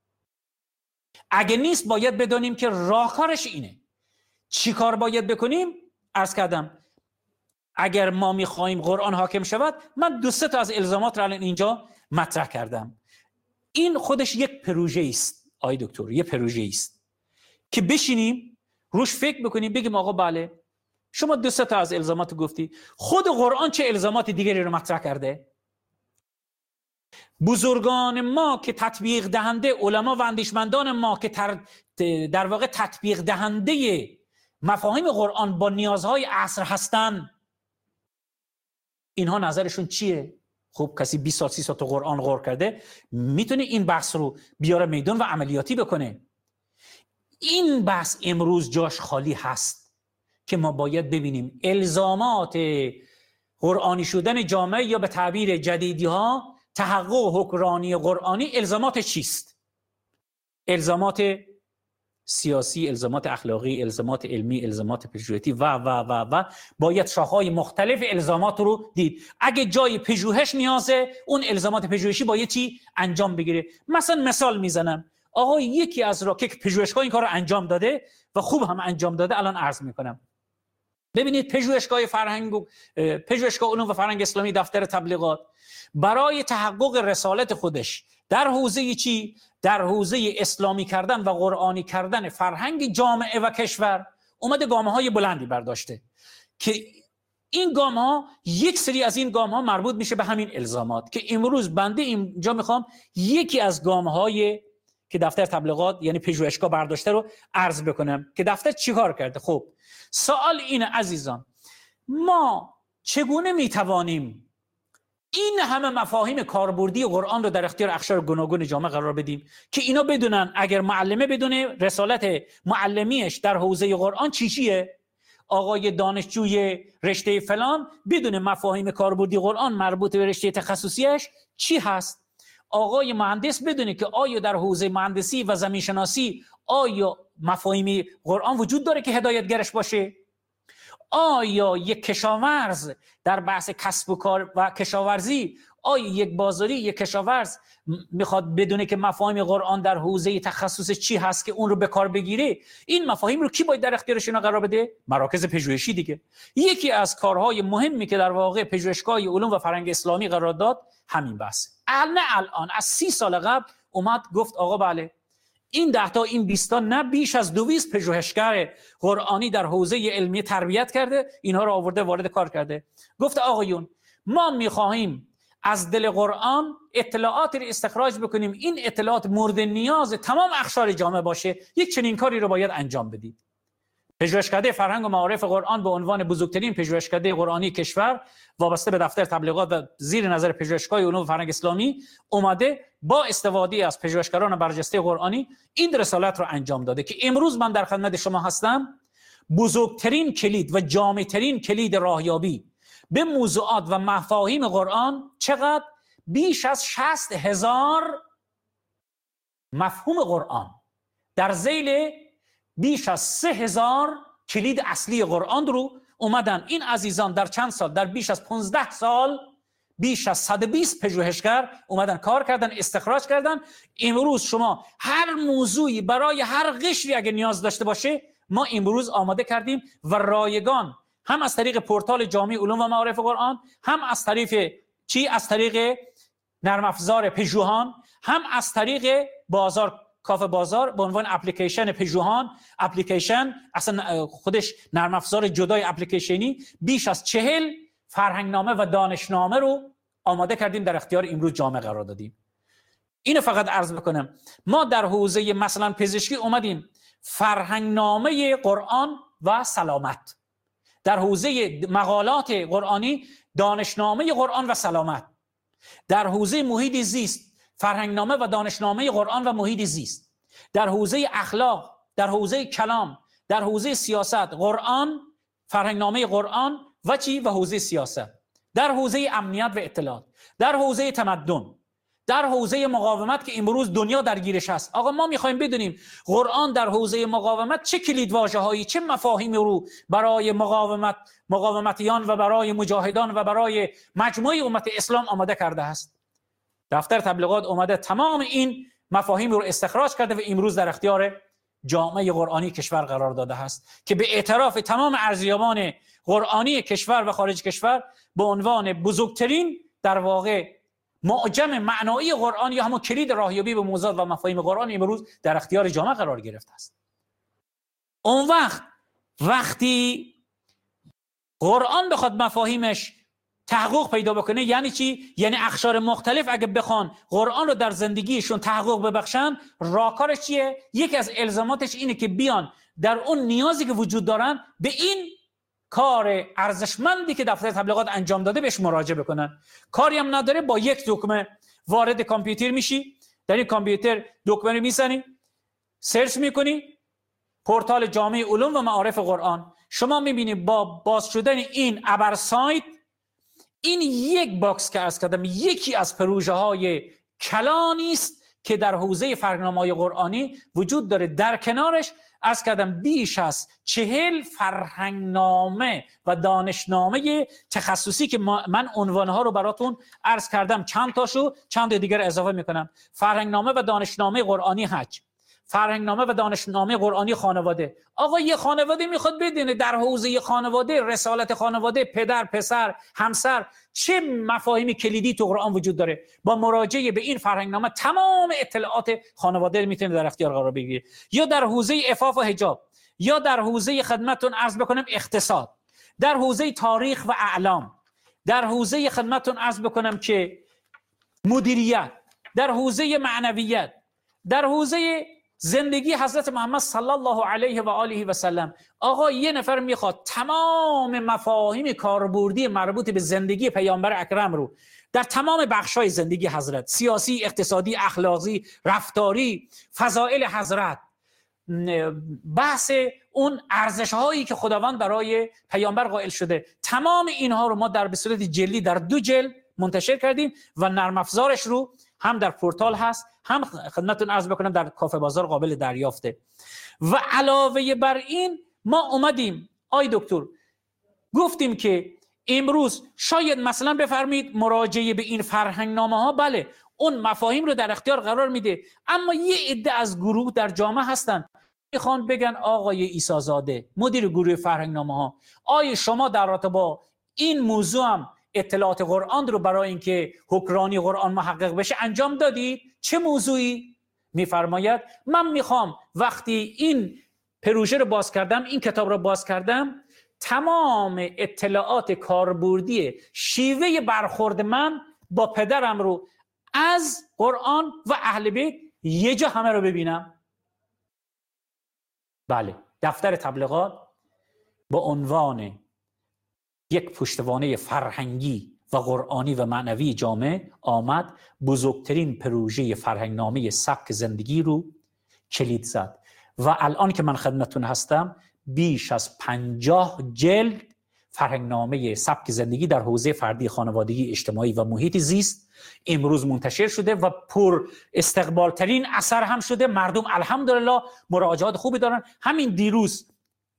S1: اگه نیست باید بدونیم که راهکارش اینه. چی کار باید بکنیم؟ عرض کردم اگر ما میخوایم قرآن حاکم شود، من 2-3 تا از الزامات را الان اینجا مطرح کردم. این خودش یک پروژه است آقای دکتر، یک پروژه است که بشینیم روش فکر بکنیم، بگیم آقا بله شما 2-3 تا از الزامات گفتی، خود قرآن چه الزامات دیگری رو مطرح کرده؟ بزرگان ما که تطبیق دهنده، علما و اندیشمندان ما که در واقع تطبیق دهنده مفاهیم قرآن با نیازهای عصر هستن، اینها نظرشون چیه؟ خب کسی 20 سال 30 سال تو قرآن غور کرده میتونه این بحث رو بیاره میدان و عملیاتی بکنه. این بحث امروز جاش خالی هست که ما باید ببینیم الزامات قرآنی شدن جامعه یا به تعبیر جدیدی ها تحقق حکمرانی قرآنی الزامات چیست؟ الزامات سیاسی، الزامات اخلاقی، الزامات علمی، الزامات پژوهشی و باید شاخه‌های مختلف الزامات رو دید. اگه جای پژوهش نیازه، اون الزامات پژوهشی باید چی انجام بگیره. مثال میزنم، آقا یکی از که پژوهشگاه این کار رو انجام داده و خوب هم انجام داده، الان عرض میکنم. ببینید پژوهشگاه علوم و فرهنگ اسلامی دفتر تبلیغات برای تحقق رسالت خودش در حوزه چی؟ در حوزه اسلامی کردن و قرآنی کردن فرهنگ جامعه و کشور اومده گام‌های بلندی برداشته که این گام‌ها، یک سری از این گام‌ها مربوط میشه به همین الزامات که امروز بنده اینجا میخوام یکی از گام‌های که دفتر تبلیغات یعنی پژوهشگاه برداشته رو عرض بکنم که دفتر چیکار کرده. خب سوال اینه عزیزان، ما چگونه میتوانیم این همه مفاهیم کاربردی قرآن رو در اختیار اقشار گوناگون جامعه قرار بدیم که اینا بدونن اگر معلمه بدونه رسالت معلمیش در حوزه قرآن چیه، آقای دانشجوی رشته فلان بدونه مفاهیم کاربردی قرآن مربوط به رشته تخصصیش چی هست، آقای مهندس بدونه که آیا در حوزه مهندسی و زمین شناسی آیا مفاهیم قرآن وجود داره که هدایتگرش باشه؟ آیا یک کشاورز در بحث کسب و کار و کشاورزی، آیا یک بازاری، یک کشاورز میخواد بدونه که مفاهیم قرآن در حوزه تخصص چی هست که اون رو به کار بگیره؟ این مفاهیم رو کی باید در اختیارش اینا قرار بده؟ مراکز پژوهشی دیگه. یکی از کارهای مهمی که در واقع پژوهشگاه علوم و فرهنگ اسلامی قرار داد همین بحث. نه الان از 30 سال قبل اومد گفت آقا بله این 10 تا این 20 تا نه بیش از 200 پژوهشگر قرآنی در حوزه علمی تربیت کرده، اینها رو آورده وارد کار کرده. گفت آقایون ما میخواهیم از دل قرآن اطلاعاتی رو استخراج بکنیم، این اطلاعات مورد نیاز تمام اقشار جامعه باشه، یک چنین کاری رو باید انجام بدید. پژوهشکده فرهنگ و معارف قرآن به عنوان بزرگترین پژوهشکده قرآنی کشور وابسته به دفتر تبلیغات و زیر نظر پژوهشگاه علوم و فرهنگ اسلامی اومده با استفاده از پژوهشگران برجسته قرآنی این رسالت رو انجام داده که امروز من در خدمت شما هستم. بزرگترین کلید و جامع‌ترین کلید راهیابی به موضوعات و مفاهیم قرآن چقدر؟ بیش از 60,000 مفهوم قرآن در ذیل بیش از 3,000 کلید اصلی قرآن رو اومدن این عزیزان در چند سال، در بیش از 15 سال بیش از 120 پژوهشگر اومدن کار کردن، استخراج کردن. امروز شما هر موضوعی برای هر قشری اگه نیاز داشته باشه ما امروز آماده کردیم و رایگان، هم از طریق پورتال جامع علوم و معارف قرآن، هم از طریق از طریق نرم افزار پژوهان، هم از طریق بازار کافه بازار به عنوان اپلیکیشن پژوهان، اپلیکیشن اصلا خودش نرم افزار جدای اپلیکیشنی، بیش از 40 فرهنگنامه و دانشنامه رو آماده کردیم در اختیار امروز جامعه قرار دادیم. اینو فقط عرض بکنم ما در حوزه مثلا پزشکی اومدیم فرهنگنامه قرآن و سلامت، در حوزه مقالات قرآنی دانشنامه قرآن و سلامت، در حوزه محیط زیست فرهنگنامه و دانشنامه قرآن و محیط زیست، در حوزه اخلاق، در حوزه کلام، در حوزه سیاست قرآن، فرهنگنامه قرآن و چی؟ و حوزه سیاست، در حوزه امنیت و اطلاعات، در حوزه تمدن، در حوزه مقاومت که امروز دنیا درگیرش هست. آقا ما میخوایم بدونیم قرآن در حوزه مقاومت چه کلیدواژه‌هایی، چه مفاهیمی رو برای مقاومتیان و برای مجاهدان و برای مجموعه امت اسلام آماده کرده است. دفتر تبلیغات اومده تمام این مفاهیم رو استخراج کرده و امروز در اختیار جامعه قرآنی کشور قرار داده است که به اعتراف تمام ارزیابان قرآنی کشور و خارج کشور به عنوان بزرگترین در واقع معجم معنایی قرآن یا همون کلید راهیابی به موضوعات و مفاهیم قرآن امروز در اختیار جامعه قرار گرفته است. اون وقتی قرآن بخواد مفاهیمش تحقق پیدا بکنه یعنی چی؟ یعنی اقشار مختلف اگه بخوان قرآن رو در زندگیشون تحقق ببخشن، راهکارش چیه؟ یکی از الزاماتش اینه که بیان در اون نیازی که وجود دارن به این کار ارزشمندی که دفتر تبلیغات انجام داده بهش مراجعه بکنن. کاری هم نداره، با یک دکمه وارد کامپیوتر میشی، در این کامپیوتر دکمه رو میزنی، سرچ میکنی پورتال جامع علوم و معارف قرآن، شما میبینی با باز شدن این ابر سایت این یک باکس که عرض کردم یکی از پروژه های کلانی است که در حوزه فرهنگنامه‌های قرآنی وجود داره. در کنارش عرض کردم بیش از 40 فرهنگنامه و دانشنامه تخصصی که من عنوانها رو براتون عرض کردم، چند تاشو چند دیگر اضافه میکنم. فرهنگنامه و دانشنامه قرآنی حج، فرهنگنامه و دانشنامه قرآنی خانواده. آقا یه خانواده میخواد بدونه در حوزه خانواده، رسالت خانواده، پدر، پسر، همسر چه مفاهیم کلیدی تو قرآن وجود داره، با مراجعه به این فرهنگنامه تمام اطلاعات خانواده میتونه در اختیار قرار بگیره. یا در حوزه عفاف و حجاب، یا در حوزه خدمتتون عرض بکنم اقتصاد، در حوزه تاریخ و اعلام، در حوزه خدمتتون عرض بکنم که مدیریت، در حوزه معنویت، در حوزه زندگی حضرت محمد صلی الله علیه و آله و سلم. آقا یه نفر میخواد تمام مفاهیم کاربردی مربوط به زندگی پیامبر اکرم رو در تمام بخشای زندگی حضرت، سیاسی، اقتصادی، اخلاقی، رفتاری، فضائل حضرت، بحث اون ارزش هایی که خداوند برای پیامبر قائل شده، تمام اینها رو ما در به صورت جلی در 2 جلد منتشر کردیم و نرم افزارش رو هم در پورتال هست، هم خدمتتون عرض بکنم در کافه بازار قابل دریافته. و علاوه بر این ما اومدیم آی دکتر گفتیم که امروز شاید مثلا بفرمایید مراجعه به این فرهنگنامه ها بله اون مفاهیم رو در اختیار قرار میده، اما یه عده از گروه در جامعه هستن میخوان بگن آقای عیسی زاده مدیر گروه فرهنگنامه ها، آیا شما در رابطه با این موضوع هم اطلاعات قرآن رو برای اینکه حکمرانی قرآن محقق بشه انجام دادید؟ چه موضوعی؟ میفرماید من میخوام وقتی این پروژه رو باز کردم، این کتاب رو باز کردم، تمام اطلاعات کاربردی شیوه برخورد من با پدرم رو از قرآن و اهل بیت یه جا همه رو ببینم. بله، دفتر تبلیغات با عنوان یک پشتوانه فرهنگی و قرآنی و معنوی جامعه آمد بزرگترین پروژه فرهنگنامه سبک زندگی رو کلید زد و الان که من خدمتتون هستم بیش از 50 جلد فرهنگنامه سبک زندگی در حوزه فردی، خانوادگی، اجتماعی و محیط زیست امروز منتشر شده و پر استقبال ترین اثر هم شده. مردم الحمدلله مراجعات خوبی دارن. همین دیروز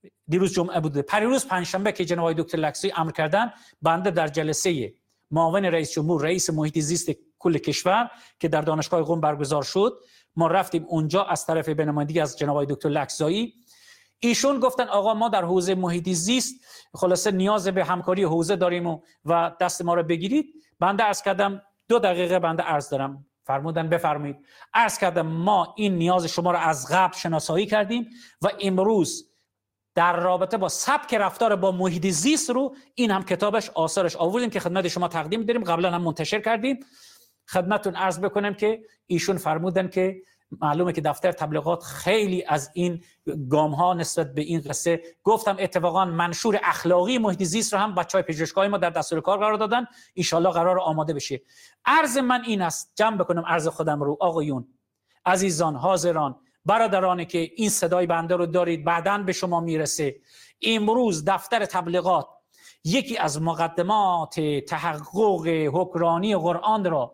S1: جمعه بوده، پریروز پنجشنبه که جناب دکتر لکزی امر کردن، بنده در جلسه معاون رئیس جمهور رئیس محیط زیست کل کشور که در دانشگاه قم برگزار شد، ما رفتیم اونجا از طرف بنمایندگی از جناب دکتر لکزایی. ایشون گفتن آقا ما در حوزه محیط زیست خلاصه نیاز به همکاری حوزه داریم و دست ما رو بگیرید. بنده عرض کردم 2 دقیقه بنده عرض دارم. فرمودن بفرمایید. عرض کردم ما این نیاز شما رو از قبل شناسایی کردیم و امروز در رابطه با سبک رفتار با محیط زیست رو این هم کتابش آثارش آوردیم که خدمت شما تقدیم داریم، قبلا هم منتشر کردیم. خدمتتون عرض بکنم که ایشون فرمودن که معلومه که دفتر تبلیغات خیلی از این گام ها نسبت به این قصه، گفتم اتفاقا منشور اخلاقی محیط زیست رو هم بچهای پژوهشگاهی ما در دستور کار قرار دادن، ان شاءالله قرار آماده بشه. عرض من این است، جمع بکنم عرض خودم رو. آقایون، عزیزان، حاضران، برادرانی که این صدای بنده رو دارید بعداً به شما میرسه، امروز دفتر تبلیغات یکی از مقدمات تحقق حکمرانی قرآن را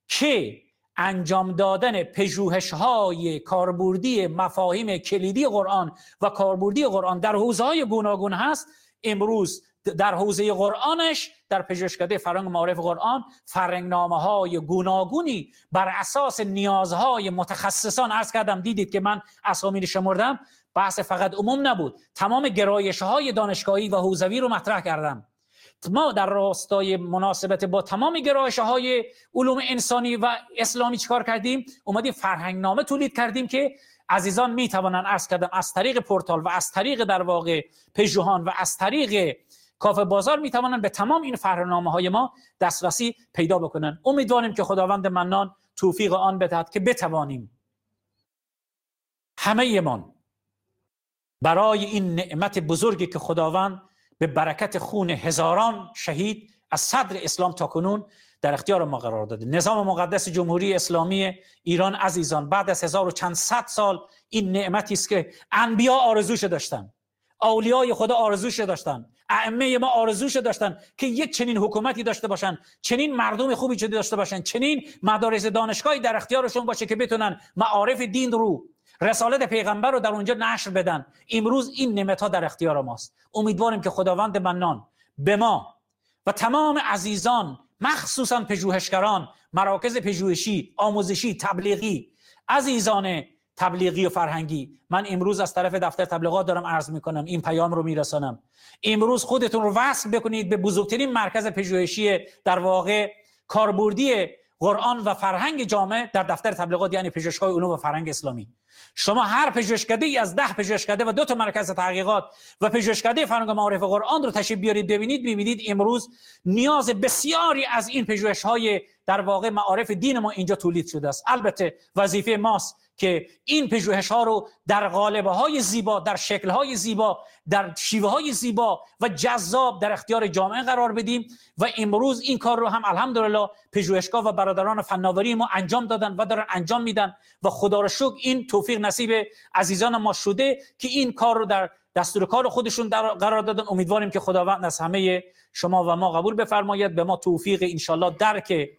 S1: که انجام دادن پژوهش‌های کاربردی مفاهیم کلیدی قرآن و کاربردی قرآن در حوزه‌های گوناگون هست، امروز در حوزه قرآنش در پژوهشکده فرهنگ معارف قرآن فرهنگنامه‌های گوناگونی بر اساس نیازهای متخصصان، عرض کردم دیدید که من اسامی شمردم، بحث فقط عموم نبود، تمام گرایش‌های دانشگاهی و حوزوی رو مطرح کردم. ما در راستای مناسبت با تمام گرایش‌های علوم انسانی و اسلامی چیکار کردیم؟ اومدیم فرهنگنامه تولید کردیم که عزیزان میتوانند عرض کردم از طریق پورتال و از طریق در واقع پژوهان و از طریق کافه بازار میتوانند به تمام این فرهنگنامه‌های ما دسترسی پیدا بکنن. امیدواریم که خداوند منان توفیق آن بدهد که بتوانیم همه من برای این نعمت بزرگی که خداوند به برکت خون هزاران شهید از صدر اسلام تا کنون در اختیار ما قرار داده. نظام مقدس جمهوری اسلامی ایران عزیزان بعد از 1000 و چند صد سال این نعمتی است که انبیا آرزوش داشتن، اولیای خدا آرزوش داشتن، ائمه ما آرزوش داشتن که یک چنین حکومتی داشته باشن، چنین مردم خوبی داشته باشن، چنین مدارس دانشگاهی در اختیارشون باشه که بتونن معارف دین رو، رسالت پیغمبر رو در اونجا نشر بدن. امروز این نعمت‌ها در اختیار ماست. امیدواریم که خداوند منان به ما و تمام عزیزان، مخصوصا پژوهشگران، مراکز پژوهشی، آموزشی، تبلیغی، عزیزان تبلیغی و فرهنگی، من امروز از طرف دفتر تبلیغات دارم عرض میکنم، این پیام رو میرسانم. امروز خودتون رو وصل بکنید به بزرگترین مرکز پژوهشی در واقع کاربردی قرآن و فرهنگ جامعه در دفتر تبلیغات، یعنی پژوهشگاه علوم و فرهنگ اسلامی. شما هر پژوهشکده ای از 10 پژوهشکده و 2 تا مرکز تحقیقات و پژوهشکده فرهنگ معارف قرآن رو تشریف بیارید ببینید، می‌بینید امروز نیاز بسیاری از این پژوهش‌های در واقع معارف دین ما اینجا تولید شده است. البته وظیفه ماست که این پژوهش‌ها رو در قالب‌های زیبا، در شکل‌های زیبا، در شیوه‌های زیبا و جذاب در اختیار جامعه قرار بدیم و امروز این کار رو هم الحمدلله پژوهشگاه و برادران فناوری ما انجام دادن و دارن انجام میدن و خدا را شکر این توفیق نصیب عزیزان ما شده که این کار رو در دستور کار خودشون قرار دادن. امیدواریم که خداوند از همه شما و ما قبول بفرماید، به ما توفیق ان شاءالله درک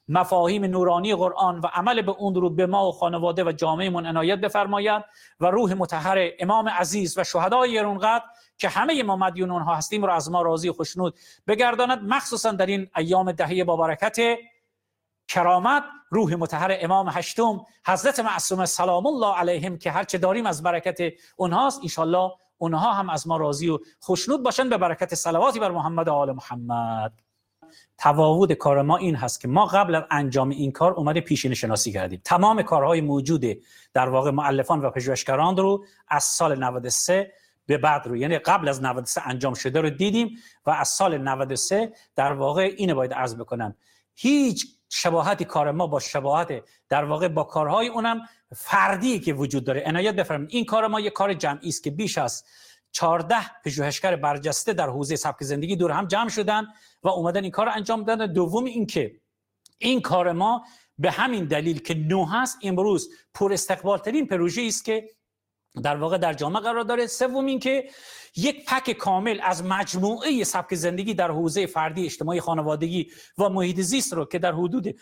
S1: مفاهیم نورانی قرآن و عمل به اون رو به ما و خانواده و جامعهمون عنایت بفرماید و روح مطهر امام عزیز و شهدای گرانقدر که همه ما مدیون اونها هستیم رو از ما راضی و خوشنود بگرداند، مخصوصا در این ایام دهه با برکت کرامت. روح مطهر امام هشتم حضرت معصومه سلام الله علیهم که هرچه داریم از برکت اونهاست، انشالله اونها هم از ما راضی و خوشنود باشن به برکت صلواتی بر محمد و آل محمد. تفاوت کار ما این هست که ما قبل از انجام این کار اومده پیشینه شناسی کردیم. تمام کارهای موجود در واقع مؤلفان و پژوهشگران رو از سال 93 به بعد رو، یعنی قبل از 93 انجام شده رو دیدیم و از سال 93 در واقع اینو باید عرض بکنم، هیچ شباهتی کار ما با شباهت در واقع با کارهای اونم فردی که وجود داره عنایت بفرمایید. این کار ما یک کار جمعی است که بیش از 14 پژوهشگر برجسته در حوزه سبک زندگی دور هم جمع شدن و اومدن این کار رو انجام دادن. دوم این که این کار ما به همین دلیل که نو هست امروز پر استقبال ترین پروژه است که در واقع در جامعه قرار داره. سوم این که یک پک کامل از مجموعه سبک زندگی در حوزه فردی، اجتماعی، خانوادگی و محیط زیست رو که در حدود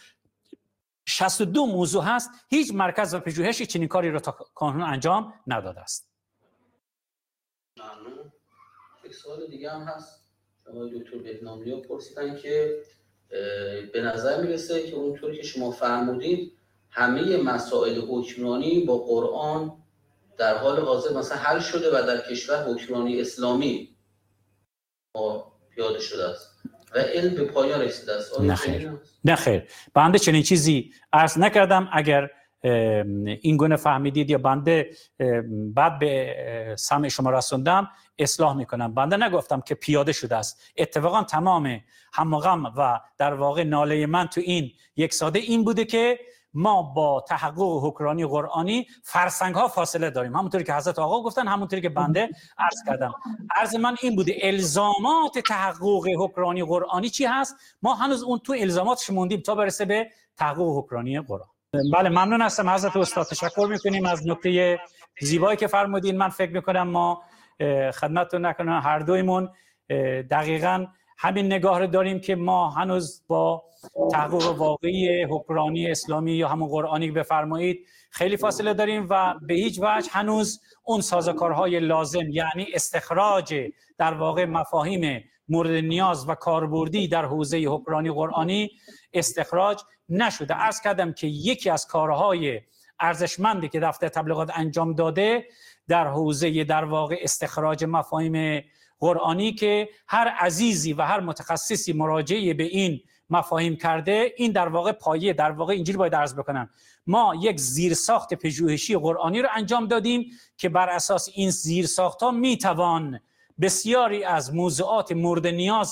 S1: 62 موضوع هست، هیچ مرکز و پژوهشی چنین کاری رو تا کنون انجام نداده است.
S2: ممنون. یک سوال دیگه هم هست. آقای دکتر بهنامی‌ها پرسیدن که به نظر میرسه که اونطوری که شما فرمودید همه مسائل حکمرانی با قرآن در حال حاضر مثلا حل شده و در کشور حکمرانی اسلامی پیاده شده است و علم به پایان رسیده است.
S1: نه خیر، بنده چنین چیزی عرض نکردم. اگر این گونه فهمیدید یا بنده بعد به سمع شما رسوندم اصلاح میکنم. بنده نگفتم که پیاده شده است. اتفاقا تمام هم و غم و در واقع ناله من تو این یک ساده این بوده که ما با تحقق حکمرانی قرآنی فرسنگ ها فاصله داریم، همونطوری که حضرت آقا گفتن، همونطوری که بنده عرض کردم. عرض من این بوده الزامات تحقق حکمرانی قرآنی چی هست، ما هنوز اون تو الزاماتش موندیم تا برسه به تحقق حکمرانی قرآن. بله ممنون هستم حضرت استاد، تشکر میکنیم از نکته زیبایی که فرمودین. من فکر میکنم ما خدمتتون نکنم هر دویمون دقیقاً همین نگاه رو داریم که ما هنوز با تحقق واقعی حکمرانی اسلامی یا همون قرآنی بفرمایید خیلی فاصله داریم و به هیچ وجه هنوز اون سازوکارهای لازم، یعنی استخراج در واقع مفاهیم مورد نیاز و کاربردی در حوزه حکمرانی قرآنی استخراج نشده. عرض کردم که یکی از کارهای ارزشمندی که دفتر تبلیغات انجام داده در حوزه در واقع استخراج مفاهیم قرآنی که هر عزیزی و هر متخصصی مراجعه به این مفاهیم کرده، این در واقع پایه، در واقع اینجوری باید عرض بکنم، ما یک زیرساخت پژوهشی قرآنی رو انجام دادیم که بر اساس این زیرساخت‌ها میتوان بسیاری از موضوعات مورد نیاز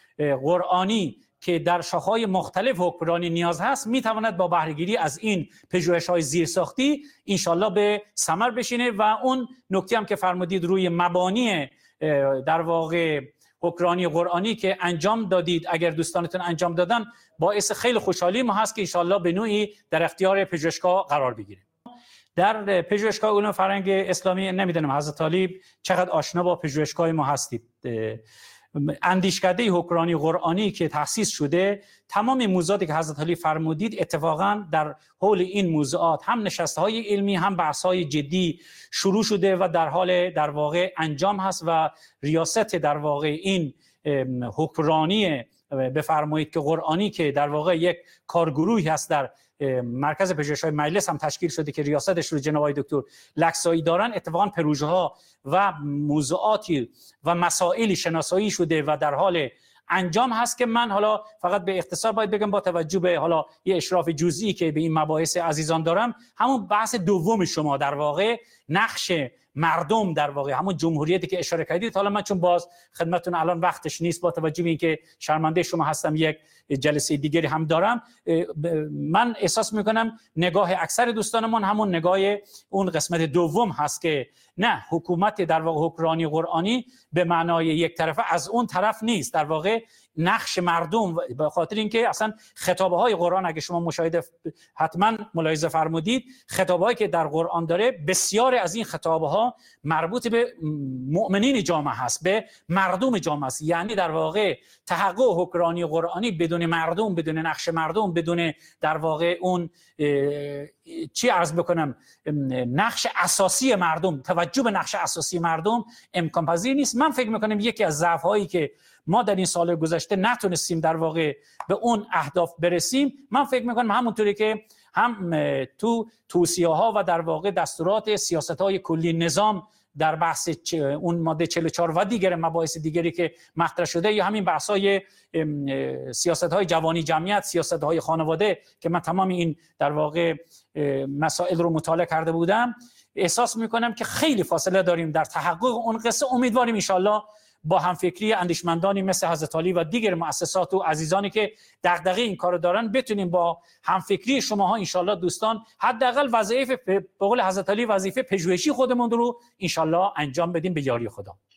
S1: قرآنی که در شاخه‌های مختلف حکمرانی نیاز هست میتواند با بهره‌گیری از این پژوهش‌های زیرساختی انشالله به ثمر بشینه و اون نکته هم که فرمودید روی مبانی در واقع حکمرانی قرآنی که انجام دادید، اگر دوستانتون انجام دادن باعث خیلی خوشحالی ما هست که انشالله به نوعی در اختیار پژوهشگاه قرار بگیره. در پژوهشگاه علوم فرهنگ اسلامی نمیدونم حضرت طالب چقدر آشنا با پژوهشگاه ما هستید. اندیشکده حکمرانی قرآنی که تأسیس شده، تمام موضوعاتی که حضرت علی فرمودید اتفاقا در حول این موضوعات هم نشسته‌های علمی هم بحث‌های جدی شروع شده و در حال در واقع انجام هست و ریاست در واقع این حکمرانی بفرمایید که قرآنی که در واقع یک کارگروهی هست در مرکز پژوهش‌های مجلس هم تشکیل شده که ریاستش رو جناب آقای دکتر لکسایی دارن. اتفاقا پروژه‌ها و موضوعاتی و مسائلی شناسایی شده و در حال انجام هست که من حالا فقط به اختصار باید بگم با توجه به حالا یه اشراف جزئی که به این مباحث عزیزان دارم، همون بحث دوم شما در واقع نقش مردم در واقع همون جمهوریتی که اشاره کردید. حالا من چون باز خدمتتون الان وقتش نیست با توجه به اینکه شرمنده شما هستم یک جلسه دیگری هم دارم، من احساس میکنم نگاه اکثر دوستانمون همون نگاه اون قسمت دوم هست که نه، حکومت در واقع حکمرانی قرآنی به معنای یک طرفه از اون طرف نیست، در واقع نقش مردم، به خاطر اینکه اصلا خطابه های قرآن اگه شما مشاهده حتما ملاحظه فرمودید، خطابه هایی که در قرآن داره بسیار از این خطابه ها مربوط به مؤمنین جامعه هست، به مردم جامعه است. یعنی در واقع تحقق حکمرانی قرآنی بدون مردم، بدون نقش مردم، بدون در واقع اون چی عرض بکنم نقش اساسی مردم، توجه به نقش اساسی مردم امکان پذیر نیست. من فکر میکنم یکی از ضعف هایی که ما در این سال گذشته نتونستیم در واقع به اون اهداف برسیم، من فکر میکنم همونطوری که هم تو توصیه ها و در واقع دستورات سیاست های کلی نظام در بحث اون ماده 44 و دیگر مباحث دیگری که مطرح شده، یا همین بحث های سیاست های جوانی جمعیت، سیاست های خانواده که من تمام این در واقع مسائل رو مطالعه کرده بودم، احساس میکنم که خیلی فاصله داریم در تحقق اون قصه. امیدواریم انشالله با همفکری اندیشمندانی مثل حضرت علی و دیگر مؤسسات و عزیزانی که دغدغه این کارو دارن بتونیم با همفکری شماها انشالله دوستان حداقل وظیفه به قول حضرت علی وظیفه پژوهشی خودمون رو انشالله انجام بدیم به یاری خدا.